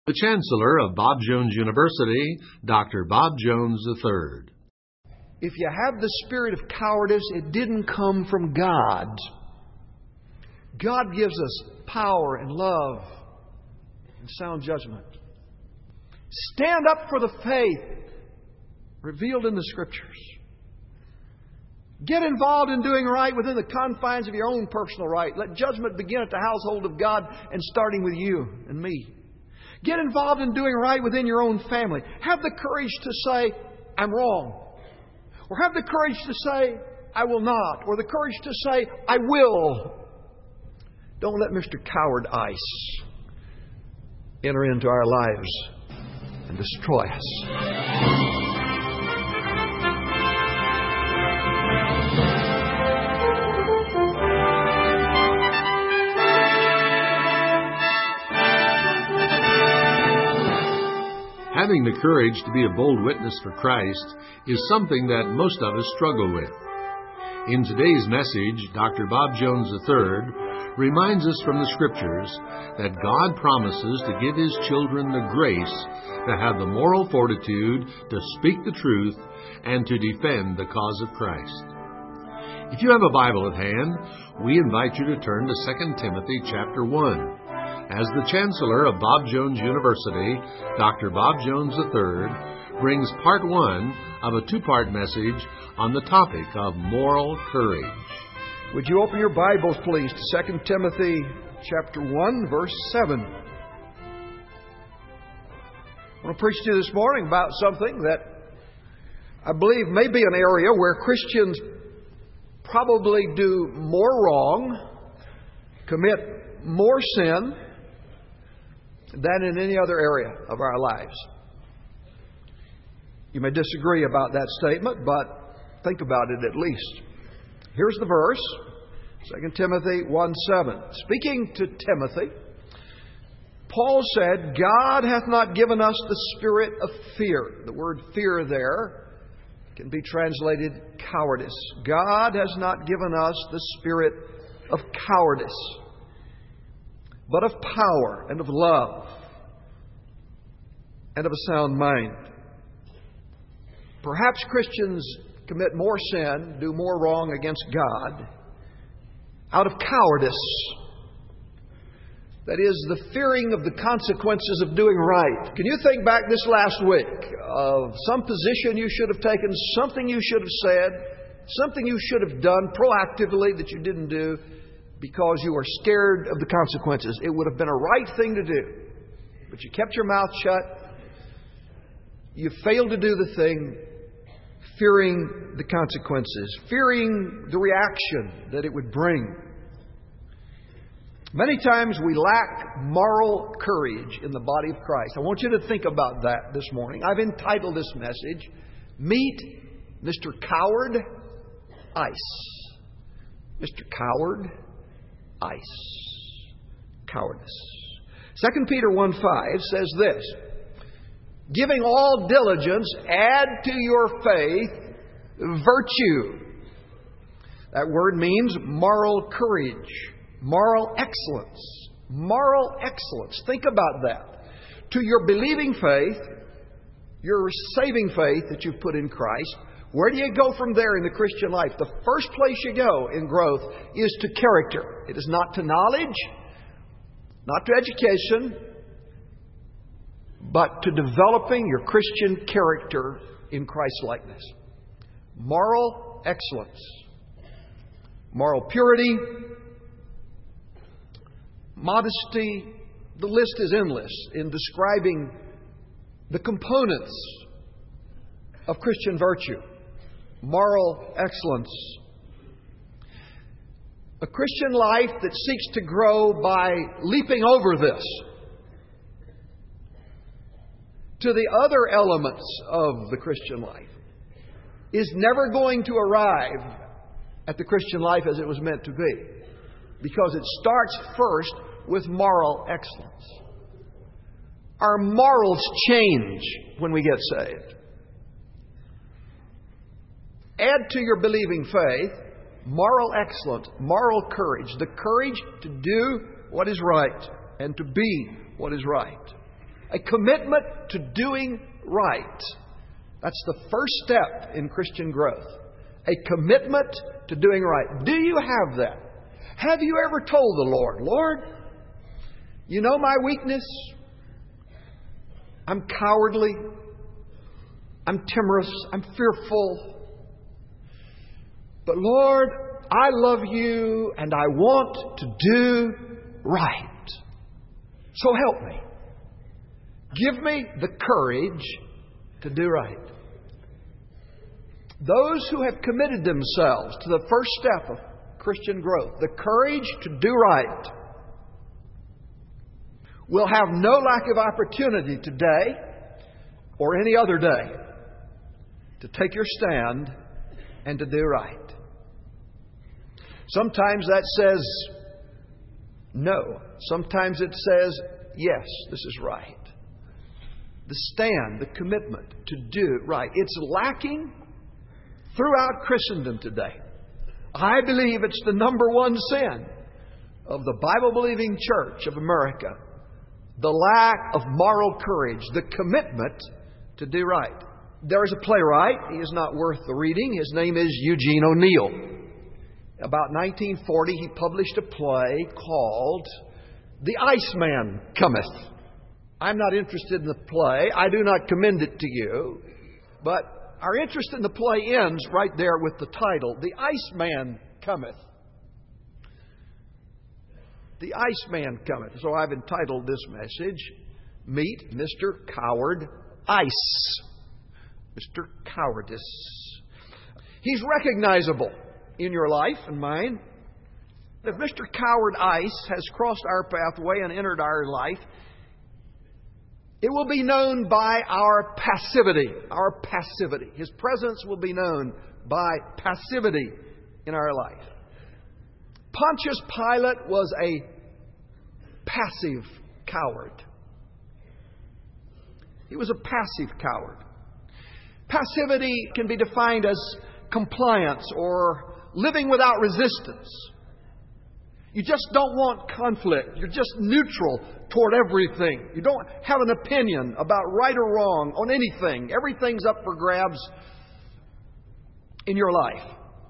The Chancellor of Bob Jones University, Dr. Bob Jones III. If you have the spirit of cowardice, it didn't come from God. God gives us power and love and sound judgment. Stand up for the faith revealed in the Scriptures. Get involved in doing right within the confines of your own personal right. Let judgment begin at the household of God and starting with you and me. Get involved in doing right within your own family. Have the courage to say, I'm wrong. Or have the courage to say, I will not. Or the courage to say, I will. Don't let Mr. Coward Ice enter into our lives and destroy us. Having the courage to be a bold witness for Christ is something that most of us struggle with. In today's message, Dr. Bob Jones III reminds us from the Scriptures that God promises to give His children the grace to have the moral fortitude to speak the truth and to defend the cause of Christ. If you have a Bible at hand, we invite you to turn to 2 Timothy chapter 1. As the Chancellor of Bob Jones University, Dr. Bob Jones III brings part 1 of a 2-part message on the topic of moral courage. Would you open your Bibles, please, to 2 Timothy chapter 1, verse 7. I want to preach to you this morning about something that I believe may be an area where Christians probably do more wrong, commit more sin, than in any other area of our lives. You may disagree about that statement, but think about it at least. Here's the verse, 2 Timothy 1:7. Speaking to Timothy, Paul said, God hath not given us the spirit of fear. The word fear there can be translated cowardice. God has not given us the spirit of cowardice, but of power and of love and of a sound mind. Perhaps Christians commit more sin, do more wrong against God out of cowardice. That is, the fearing of the consequences of doing right. Can you think back this last week of some position you should have taken, something you should have said, something you should have done proactively that you didn't do, because you are scared of the consequences? It would have been a right thing to do, but you kept your mouth shut. You failed to do the thing, fearing the consequences, fearing the reaction that it would bring. Many times we lack moral courage in the body of Christ. I want you to think about that this morning. I've entitled this message, Meet Mr. Coward Ice. Mr. Coward Ice. Cowardice. 2 Peter 1:5 says this, giving all diligence, add to your faith virtue. That word means moral courage, moral excellence. Moral excellence. Think about that. To your believing faith, your saving faith that you've put in Christ, where do you go from there in the Christian life? The first place you go in growth is to character. It is not to knowledge, not to education, but to developing your Christian character in Christ-likeness. Moral excellence, moral purity, modesty. The list is endless in describing the components of Christian virtue. Moral excellence. A Christian life that seeks to grow by leaping over this to the other elements of the Christian life is never going to arrive at the Christian life as it was meant to be, because it starts first with moral excellence. Our morals change when we get saved. Add to your believing faith moral excellence, moral courage, the courage to do what is right and to be what is right. A commitment to doing right. That's the first step in Christian growth. A commitment to doing right. Do you have that? Have you ever told the Lord, Lord, you know my weakness? I'm cowardly. I'm timorous. I'm fearful. But Lord, I love you and I want to do right. So help me. Give me the courage to do right. Those who have committed themselves to the first step of Christian growth, the courage to do right, will have no lack of opportunity today or any other day to take your stand and to do right. Sometimes that says no. Sometimes it says yes, this is right. The stand, the commitment to do right. It's lacking throughout Christendom today. I believe it's the number one sin of the Bible-believing Church of America. The lack of moral courage, the commitment to do right. There is a playwright. He is not worth the reading. His name is Eugene O'Neill. About 1940, he published a play called The Iceman Cometh. I'm not interested in the play. I do not commend it to you. But our interest in the play ends right there with the title, The Iceman Cometh. The Iceman Cometh. So I've entitled this message, Meet Mr. Coward Ice. Mr. Cowardice. He's recognizable in your life and mine. If Mr. Coward Ice has crossed our pathway and entered our life, it will be known by our passivity. Our passivity. His presence will be known by passivity in our life. Pontius Pilate was a passive coward. He was a passive coward. Passivity can be defined as compliance or living without resistance. You just don't want conflict. You're just neutral toward everything. You don't have an opinion about right or wrong on anything. Everything's up for grabs in your life.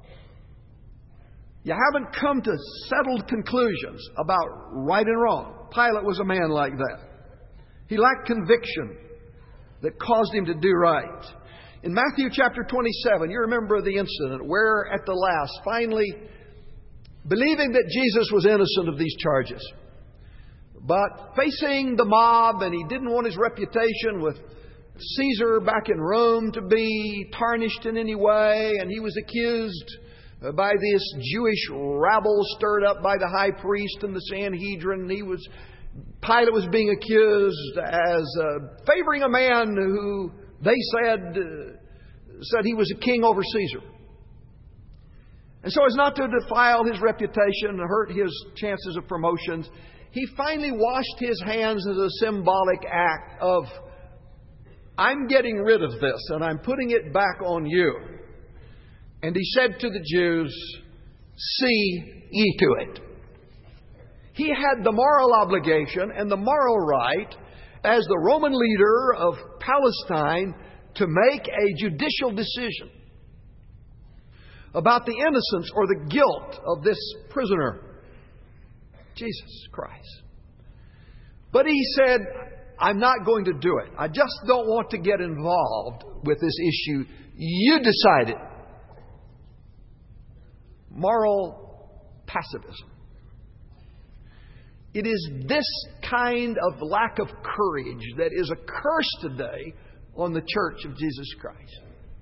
You haven't come to settled conclusions about right and wrong. Pilate was a man like that. He lacked conviction that caused him to do right. In Matthew chapter 27, you remember the incident where at the last, finally, believing that Jesus was innocent of these charges, but facing the mob, and he didn't want his reputation with Caesar back in Rome to be tarnished in any way, and he was accused by this Jewish rabble stirred up by the high priest and the Sanhedrin. Pilate was being accused as favoring a man who they said he was a king over Caesar. And so as not to defile his reputation and hurt his chances of promotions, he finally washed his hands as a symbolic act of, I'm getting rid of this and I'm putting it back on you. And he said to the Jews, see ye to it. He had the moral obligation and the moral right as the Roman leader of Palestine to make a judicial decision about the innocence or the guilt of this prisoner, Jesus Christ. But he said, I'm not going to do it. I just don't want to get involved with this issue. You decide it. Moral passivism. It is this kind of lack of courage that is a curse today on the Church of Jesus Christ.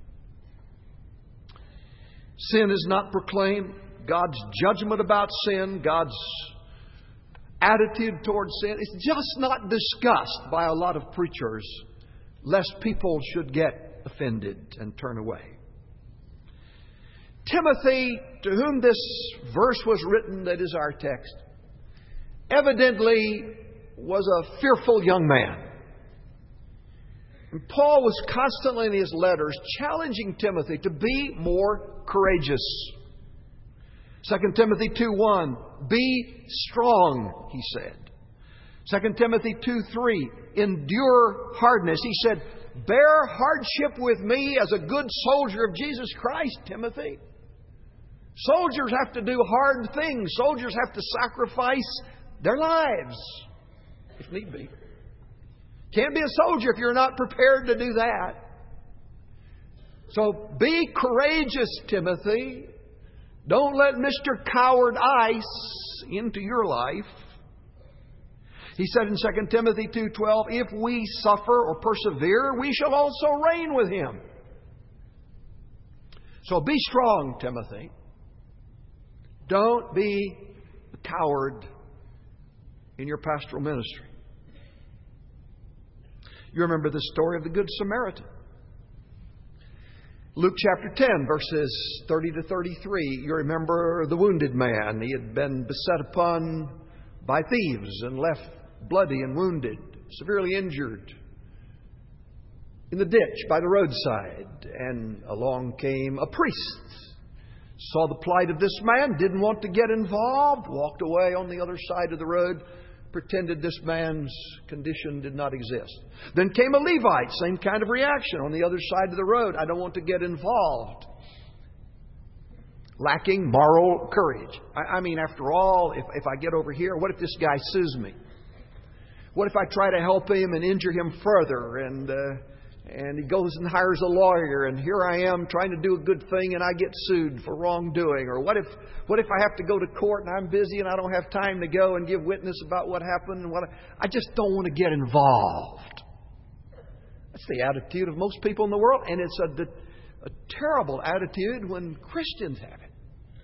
Sin is not proclaimed. God's judgment about sin, God's attitude towards sin, it's just not discussed by a lot of preachers, lest people should get offended and turn away. Timothy, to whom this verse was written, that is our text, evidently was a fearful young man. And Paul was constantly in his letters challenging Timothy to be more courageous. 2 Timothy 2:1, be strong, he said. 2 Timothy 2:3, endure hardness. He said, bear hardship with me as a good soldier of Jesus Christ, Timothy. Soldiers have to do hard things. Soldiers have to sacrifice their lives, if need be. Can't be a soldier if you're not prepared to do that. So be courageous, Timothy. Don't let Mr. Coward Ice into your life. He said in 2 Timothy 2:12, if we suffer or persevere, we shall also reign with Him. So be strong, Timothy. Don't be a coward in your pastoral ministry. You remember the story of the Good Samaritan. Luke chapter 10, verses 30 to 33. You remember the wounded man. He had been beset upon by thieves and left bloody and wounded, severely injured, in the ditch by the roadside. And along came a priest. Saw the plight of this man, didn't want to get involved, walked away on the other side of the road, pretended this man's condition did not exist. Then came a Levite, same kind of reaction on the other side of the road. I don't want to get involved. Lacking moral courage. I mean, after all, if I get over here, what if this guy sues me? What if I try to help him and injure him further and he goes and hires a lawyer, and here I am trying to do a good thing and I get sued for wrongdoing? Or what if I have to go to court and I'm busy and I don't have time to go and give witness about what happened and I just don't want to get involved. That's the attitude of most people in the world, and it's a terrible attitude when Christians have it.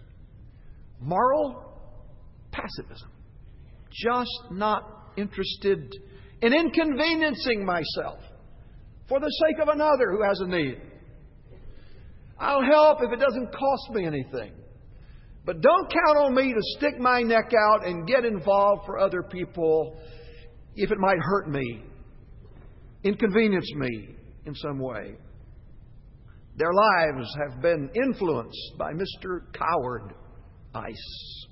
Moral passivism. Just not interested in inconveniencing myself for the sake of another who has a need. I'll help if it doesn't cost me anything. But don't count on me to stick my neck out and get involved for other people if it might hurt me, inconvenience me in some way. Their lives have been influenced by Mr. Coward Ice.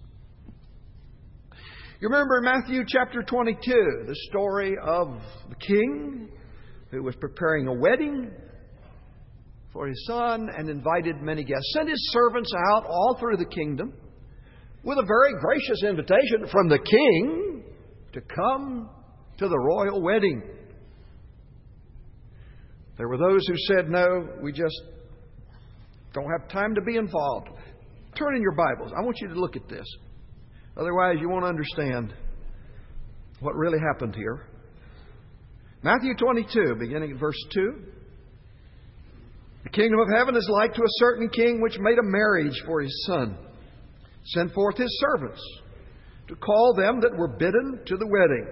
You remember in Matthew chapter 22, the story of the king who was preparing a wedding for his son and invited many guests. Sent his servants out all through the kingdom with a very gracious invitation from the king to come to the royal wedding. There were those who said, no, we just don't have time to be involved. Turn in your Bibles. I want you to look at this. Otherwise, you won't understand what really happened here. Matthew 22, beginning at verse 2. The kingdom of heaven is like to a certain king which made a marriage for his son. Sent forth his servants to call them that were bidden to the wedding.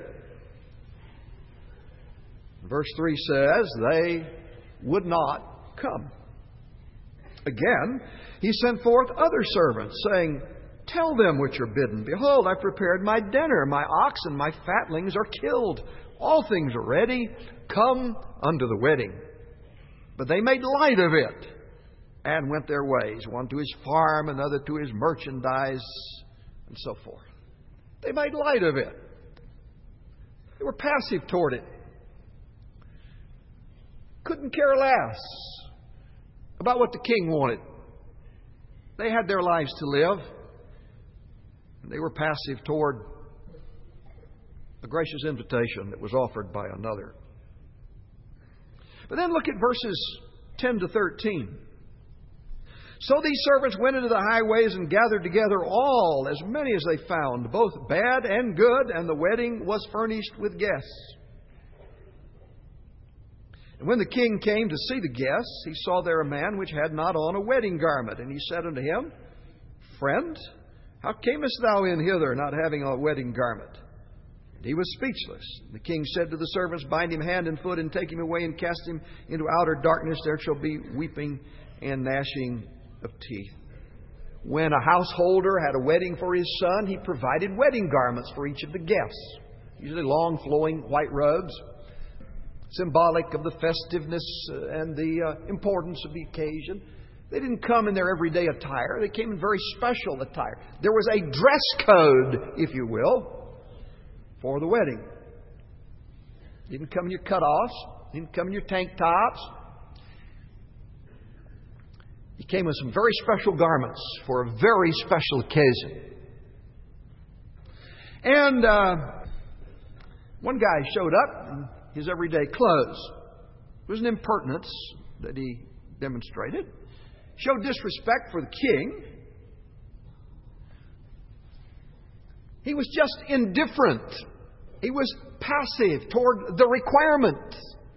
Verse 3 says, they would not come. Again, he sent forth other servants, saying, tell them which are bidden, behold, I've prepared my dinner. My oxen, my fatlings are killed. All things are ready. Come unto the wedding. But they made light of it and went their ways, one to his farm, another to his merchandise, and so forth. They made light of it. They were passive toward it. Couldn't care less about what the king wanted. They had their lives to live. They were passive toward a gracious invitation that was offered by another. But then look at verses 10 to 13. So these servants went into the highways and gathered together all, as many as they found, both bad and good, and the wedding was furnished with guests. And when the king came to see the guests, he saw there a man which had not on a wedding garment. And he said unto him, Friend, how camest thou in hither, not having a wedding garment? And he was speechless. The king said to the servants, Bind him hand and foot, and take him away, and cast him into outer darkness. There shall be weeping and gnashing of teeth. When a householder had a wedding for his son, he provided wedding garments for each of the guests. Usually long, flowing white robes, symbolic of the festiveness and the importance of the occasion. They didn't come in their everyday attire. They came in very special attire. There was a dress code, if you will, for the wedding. You didn't come in your cutoffs. You didn't come in your tank tops. You came in some very special garments for a very special occasion. And one guy showed up in his everyday clothes. It was an impertinence that he demonstrated. Showed disrespect for the king. He was just indifferent. He was passive toward the requirement.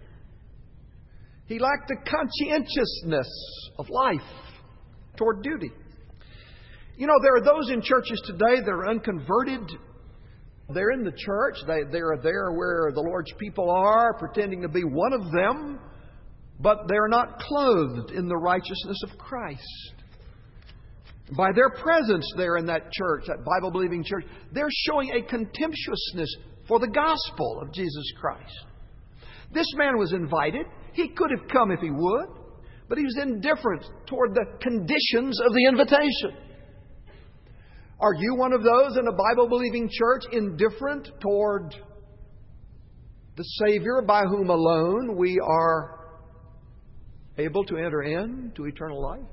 He lacked the conscientiousness of life toward duty. You know, there are those in churches today that are unconverted. They're in the church. They're there where the Lord's people are, pretending to be one of them, but they're not clothed in the righteousness of Christ. By their presence there in that church, that Bible-believing church, they're showing a contemptuousness for the gospel of Jesus Christ. This man was invited. He could have come if he would, but he was indifferent toward the conditions of the invitation. Are you one of those in a Bible-believing church indifferent toward the Savior by whom alone we are able to enter into eternal life?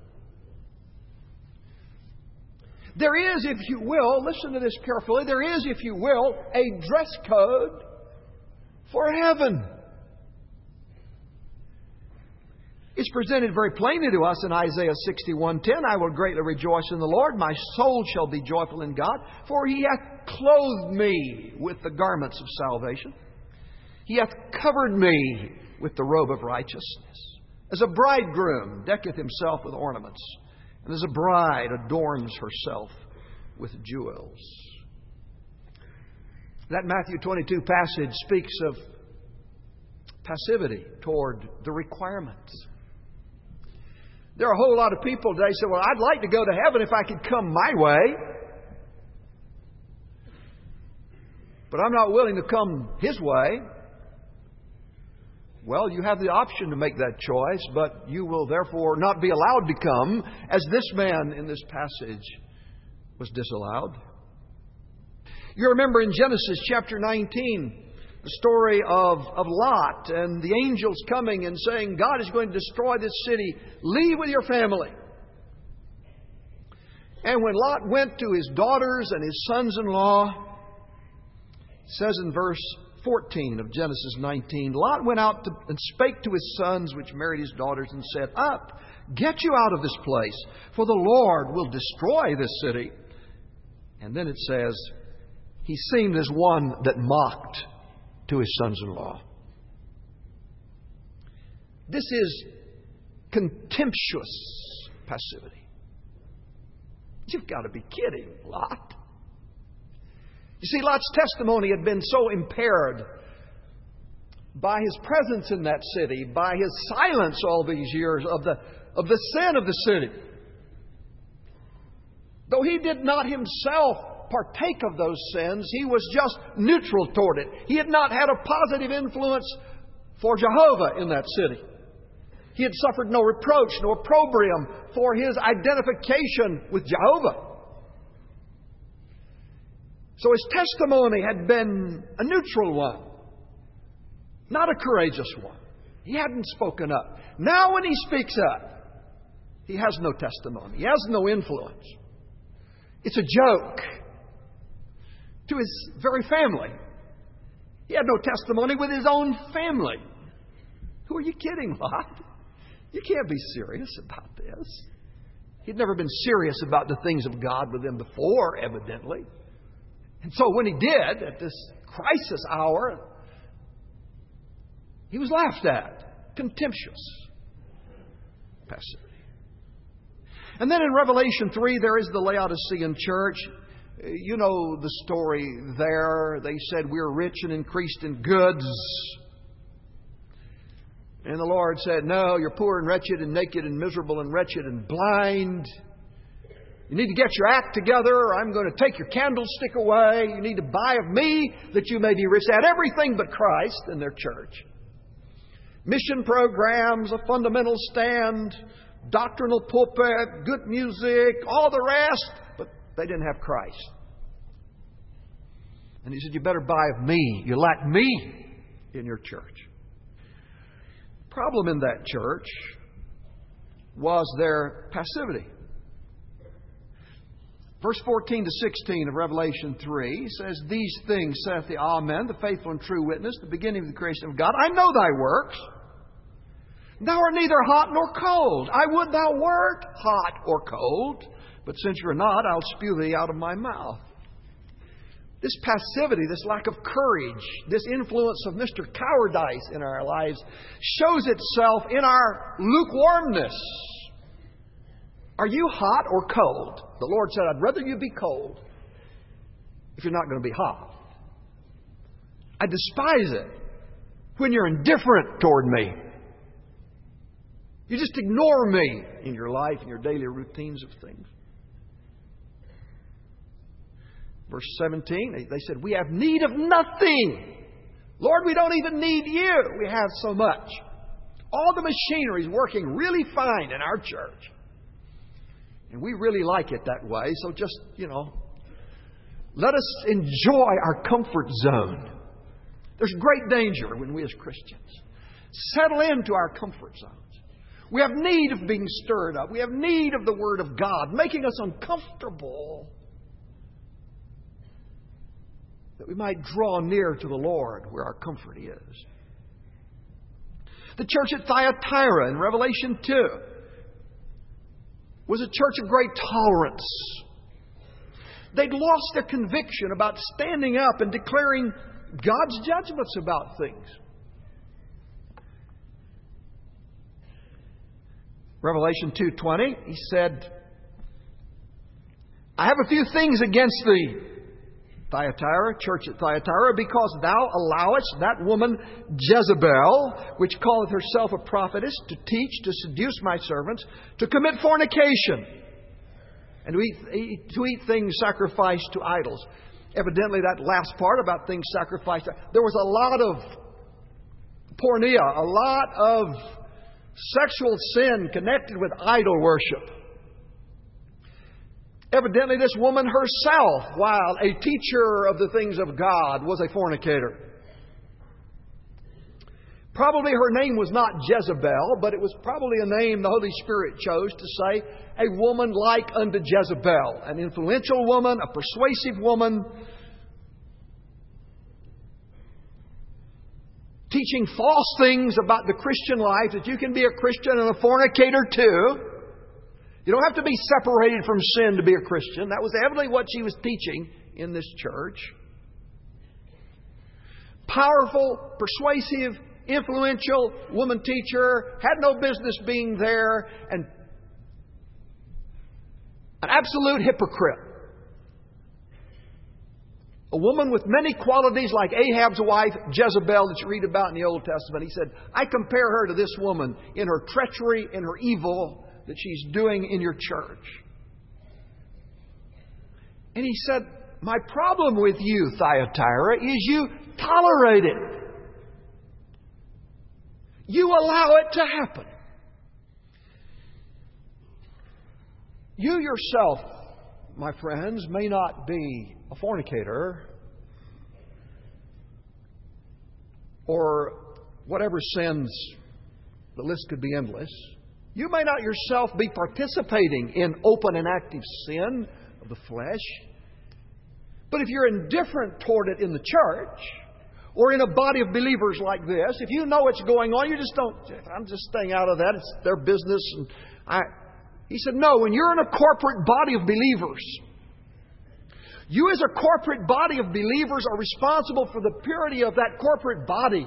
There is, if you will, listen to this carefully, there is, if you will, a dress code for heaven. It's presented very plainly to us in Isaiah 61:10. I will greatly rejoice in the Lord. My soul shall be joyful in God, for He hath clothed me with the garments of salvation. He hath covered me with the robe of righteousness. As a bridegroom decketh himself with ornaments, and as a bride adorns herself with jewels. That Matthew 22 passage speaks of passivity toward the requirements. There are a whole lot of people today say, well, I'd like to go to heaven if I could come my way, but I'm not willing to come His way. Well, you have the option to make that choice, but you will therefore not be allowed to come, as this man in this passage was disallowed. You remember in Genesis chapter 19, the story of Lot and the angels coming and saying, God is going to destroy this city. Leave with your family. And when Lot went to his daughters and his sons-in-law, it says in verse 14 of Genesis 19, Lot went out and spake to his sons, which married his daughters, and said, Up, get you out of this place, for the Lord will destroy this city. And then it says, he seemed as one that mocked to his sons-in-law. This is contemptuous passivity. You've got to be kidding, Lot. You see, Lot's testimony had been so impaired by his presence in that city, by his silence all these years of the sin of the city. Though he did not himself partake of those sins, he was just neutral toward it. He had not had a positive influence for Jehovah in that city. He had suffered no reproach, no opprobrium for his identification with Jehovah. So his testimony had been a neutral one, not a courageous one. He hadn't spoken up. Now when he speaks up, he has no testimony. He has no influence. It's a joke to his very family. He had no testimony with his own family. Who are you kidding, Lot? You can't be serious about this. He'd never been serious about the things of God with them before, evidently. And so when he did, at this crisis hour, he was laughed at. Contemptuous passivity. And then in Revelation 3, there is the Laodicean church. You know the story there. They said, we're rich and increased in goods. And the Lord said, no, you're poor and wretched and naked and miserable and wretched and blind. You need to get your act together, or I'm going to take your candlestick away. You need to buy of me that you may be rich. They had everything but Christ in their church. Mission programs, a fundamental stand, doctrinal pulpit, good music, all the rest, but they didn't have Christ. And he said, you better buy of me. You lack me. in your church. The problem in that church was their passivity. Verse 14 to 16 of Revelation 3 says, "These things saith the Amen, the faithful and true witness, the beginning of the creation of God. I know thy works. Thou art neither hot nor cold. I would thou wert hot or cold, but since you're not, I'll spew thee out of my mouth." This passivity, this lack of courage, this influence of Mr. Cowardice in our lives shows itself in our lukewarmness. Are you hot or cold? The Lord said, I'd rather you be cold if you're not going to be hot. I despise it when you're indifferent toward me. You just ignore me in your life, in your daily routines of things. Verse 17, they said, "We have need of nothing. Lord, we don't even need you. We have so much. All the machinery is working really fine in our church. And we really like it that way. So just, let us enjoy our comfort zone." There's great danger when we as Christians settle into our comfort zones. We have need of being stirred up. We have need of the Word of God making us uncomfortable, that we might draw near to the Lord where our comfort is. The church at Thyatira in Revelation 2 was a church of great tolerance. They'd lost their conviction about standing up and declaring God's judgments about things. Revelation 2:20, he said, "I have a few things against thee, Thyatira, church at Thyatira, because thou allowest that woman Jezebel, which calleth herself a prophetess, to teach, to seduce my servants, to commit fornication, and to eat things sacrificed to idols." Evidently, that last part about things sacrificed, there was a lot of porneia, a lot of sexual sin connected with idol worship. Evidently, this woman herself, while a teacher of the things of God, was a fornicator. Probably her name was not Jezebel, but it was probably a name the Holy Spirit chose to say, a woman like unto Jezebel, an influential woman, a persuasive woman, teaching false things about the Christian life, that you can be a Christian and a fornicator too. You don't have to be separated from sin to be a Christian. That was evidently what she was teaching in this church. Powerful, persuasive, influential woman teacher, had no business being there, and an absolute hypocrite. A woman with many qualities like Ahab's wife, Jezebel, that you read about in the Old Testament. He said, I compare her to this woman in her treachery, in her evil that she's doing in your church. And he said, my problem with you, Thyatira, is you tolerate it. You allow it to happen. You yourself, my friends, may not be a fornicator or whatever sins, the list could be endless. You may not yourself be participating in open and active sin of the flesh. But if you're indifferent toward it in the church or in a body of believers like this, if you know what's going on, you just don't, I'm just staying out of that. It's their business. He said, no, when you're in a corporate body of believers, you as a corporate body of believers are responsible for the purity of that corporate body.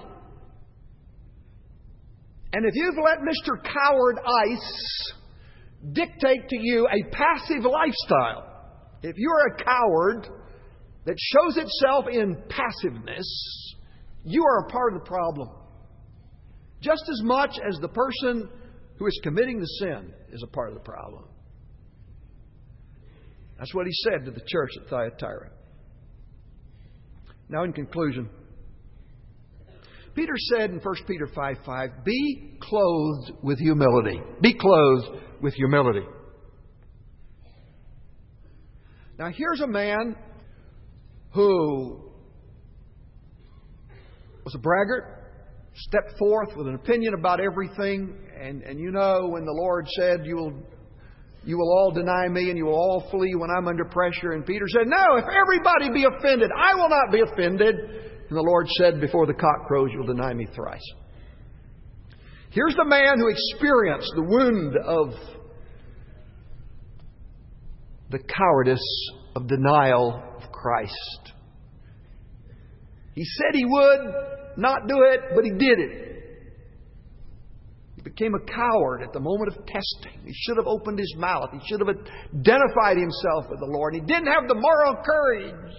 And if you've let Mr. Cowardice dictate to you a passive lifestyle, if you're a coward that shows itself in passiveness, you are a part of the problem. Just as much as the person who is committing the sin is a part of the problem. That's what he said to the church at Thyatira. Now, in conclusion, Peter said in 1 Peter 5:5, be clothed with humility. Be clothed with humility. Now, here's a man who was a braggart, stepped forth with an opinion about everything. And you know, when the Lord said, you will all deny me and you will all flee when I'm under pressure. And Peter said, no, if everybody be offended, I will not be offended. And the Lord said, before the cock crows, you'll deny me thrice. Here's the man who experienced the wound of the cowardice of denial of Christ. He said he would not do it, but he did it. He became a coward at the moment of testing. He should have opened his mouth. He should have identified himself with the Lord. He didn't have the moral courage.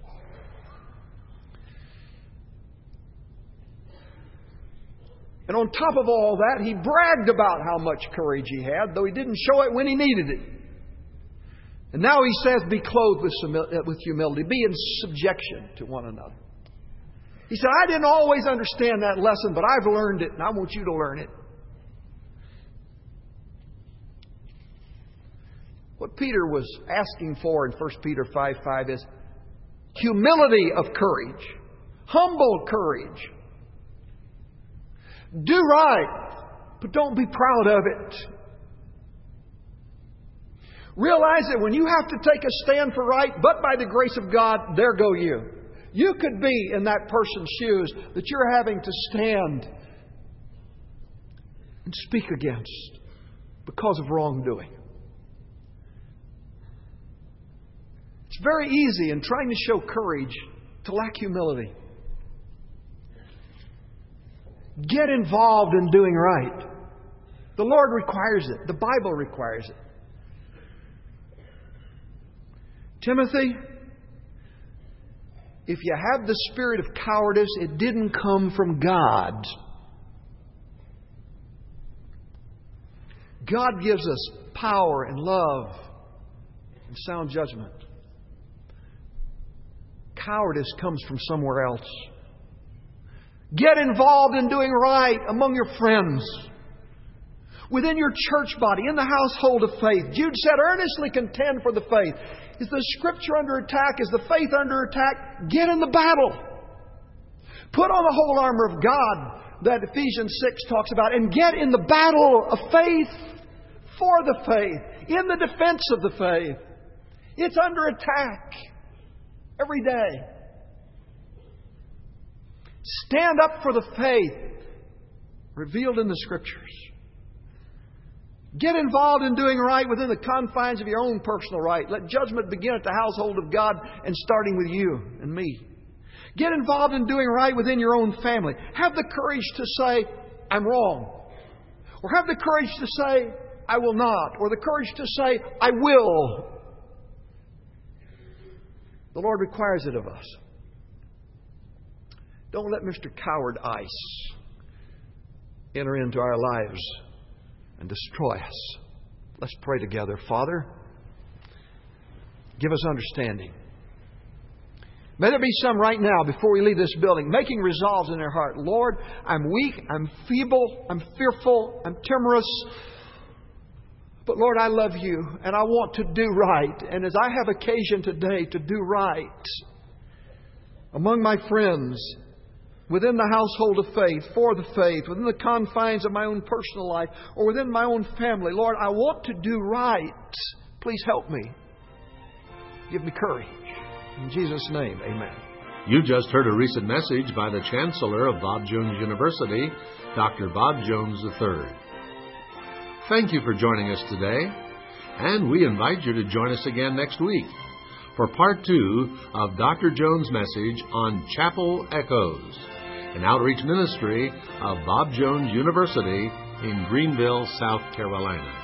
And on top of all that, he bragged about how much courage he had, though he didn't show it when he needed it. And now he says, be clothed with humility. Be in subjection to one another. He said, I didn't always understand that lesson, but I've learned it, and I want you to learn it. What Peter was asking for in 1 Peter 5:5 is humility of courage, humble courage. Do right, but don't be proud of it. Realize that when you have to take a stand for right, but by the grace of God, there go you. You could be in that person's shoes that you're having to stand and speak against because of wrongdoing. It's very easy in trying to show courage to lack humility. Get involved in doing right. The Lord requires it. The Bible requires it. Timothy, if you have the spirit of cowardice, it didn't come from God. God gives us power and love and sound judgment. Cowardice comes from somewhere else. Get involved in doing right among your friends, within your church body, in the household of faith. Jude said, earnestly contend for the faith. Is the Scripture under attack? Is the faith under attack? Get in the battle. Put on the whole armor of God that Ephesians 6 talks about, and get in the battle of faith for the faith, in the defense of the faith. It's under attack every day. Stand up for the faith revealed in the Scriptures. Get involved in doing right within the confines of your own personal right. Let judgment begin at the household of God and starting with you and me. Get involved in doing right within your own family. Have the courage to say, I'm wrong. Or have the courage to say, I will not. Or the courage to say, I will. The Lord requires it of us. Don't let Mr. Coward Ice enter into our lives and destroy us. Let's pray together. Father, give us understanding. May there be some right now before we leave this building making resolves in their heart. Lord, I'm weak, I'm feeble, I'm fearful, I'm timorous. But Lord, I love you and I want to do right. And as I have occasion today to do right among my friends, within the household of faith, for the faith, within the confines of my own personal life, or within my own family, Lord, I want to do right. Please help me. Give me courage. In Jesus' name, amen. You just heard a recent message by the Chancellor of Bob Jones University, Dr. Bob Jones III. Thank you for joining us today, and we invite you to join us again next week for part 2 of Dr. Jones' message on Chapel Echoes, an outreach ministry of Bob Jones University in Greenville, South Carolina.